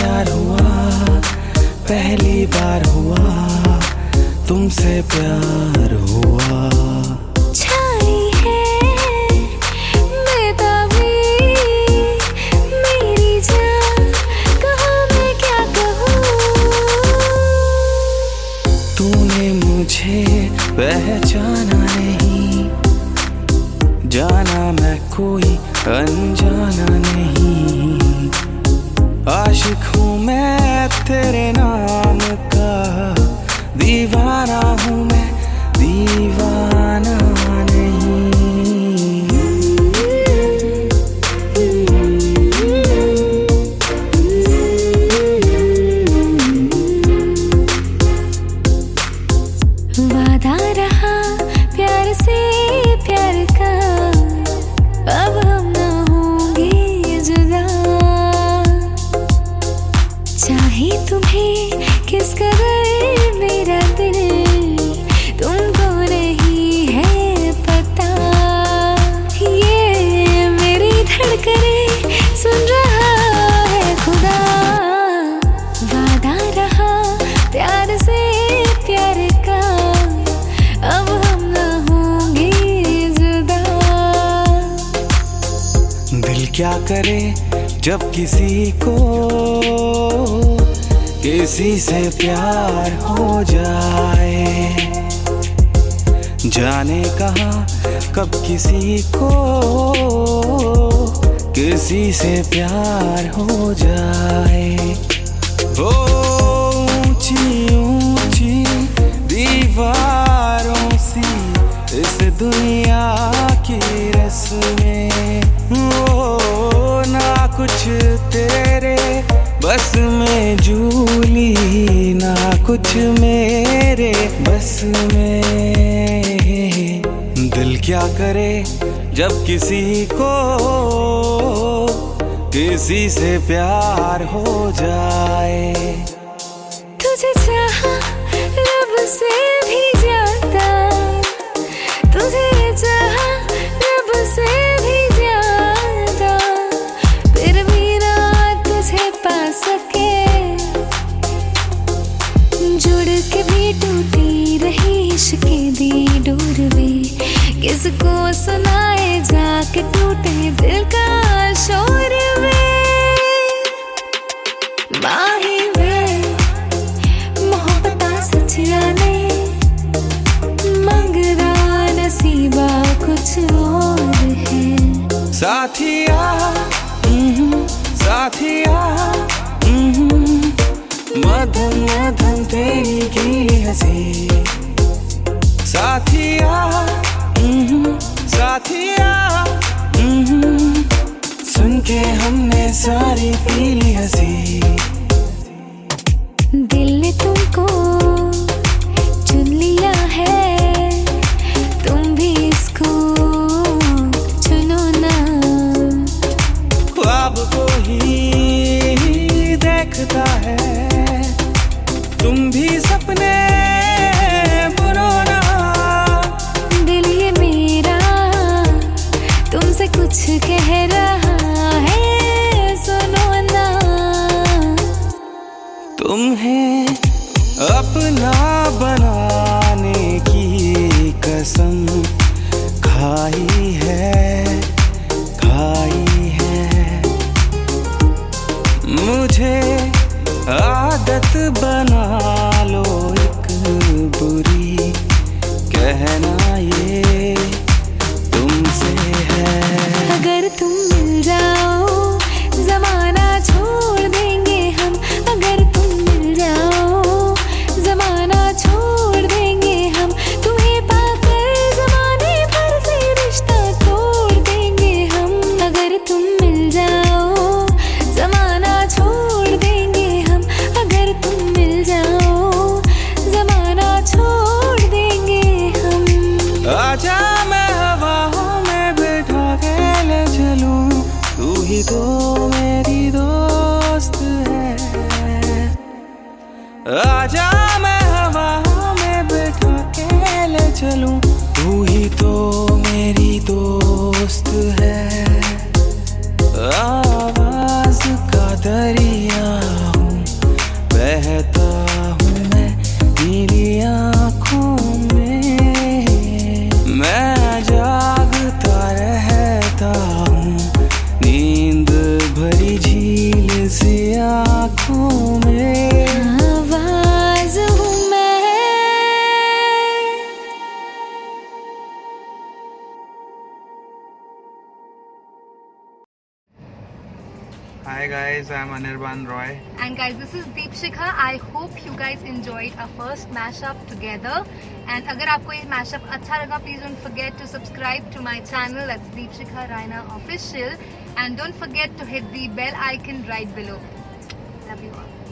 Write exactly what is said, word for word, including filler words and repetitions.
यार हुआ, पहली बार हुआ, तुमसे प्यार हुआ। छाई है बेताबी मेरी जान, कहूँ मैं क्या कहूँ। तूने मुझे पहचाना नहीं, जाना मैं कोई अनजाना नहीं। आशिक हूँ मैं तेरे नाम का, दीवाना हूँ मैं दीवाना नहीं। वादा रहा प्यार से प्यार का, अब हम ना होंगे जुदा। चाहे तुम्हें किस कदर मेरा दिल, तुमको नहीं है पता। ये मेरी धड़कने सुन रहा है खुदा। वादा रहा प्यार से प्यार का, अब हम ना होंगे जुदा। दिल क्या करे जब किसी को किसी से प्यार हो जाए, जाने कहाँ कब किसी को किसी से प्यार हो जाए। वो ऊंची ऊंची दीवारों सी इस दुनिया की रस्में, वो ना कुछ तेरे बस में जूली, ना कुछ मेरे बस में। दिल क्या करे जब किसी को किसी से प्यार हो जाए। तुझे चाहा रब से भी ज्यादा, तुझे चाहा रब से भी ज्यादा, फिर भी ना तुझे पा सके। जुड़ के भी टूटी रही इश्क दी डोर वे, किसको सुनाए जाके टूटे दिल का शोर वे। माही वे मोहब्बता सचिया ने, मंगदा नसीबा कुछ और है। साथिया साथिया मधुम मधुम तेरी की हंसी। साथिया साथिया सुन के हमने सारी पी ली हंसी। दिल ने तुमको चुन लिया है, तुम भी इसको चुनो ना। ख्वाब को ही देखता है, तुम भी सपने बुनो ना। दिल ये मेरा तुमसे कुछ कह रहा है, सुनो ना। तुम्हें अपना बनाने की कसम खाई है खाई है। मुझे आदत बना लो एक बुरी, कहना ये तुमसे है। अगर तुम मिल जाओ जमाना छोड़ देंगे हम, अगर तुम मिल जाओ जमाना छोड़ देंगे हम। तुम्हें पाकर जमाने भर से रिश्ता तोड़ देंगे हम। अगर तुम मिल जाओ जमाना छोड़ देंगे हम, अगर तुम मिल जाओ जमाना छोड़ देंगे हम। आजा मैं हवाओं में बिठा के ले चलूं, तू ही तो मेरी दोस्त है। आजा मैं हवाओं में बिठा के ले चलूं, तू ही तो मेरी दोस्त है। आवाज का दरिया Hi guys, I'm Anirban Roy. And guys, this is Deepshikha. I hope you guys enjoyed our first mashup together. And अगर आपको ये mashup अच्छा लगा, please don't forget to subscribe to my channel. That's Deepshikha Raina Official. And don't forget to hit the bell icon right below. Love you all.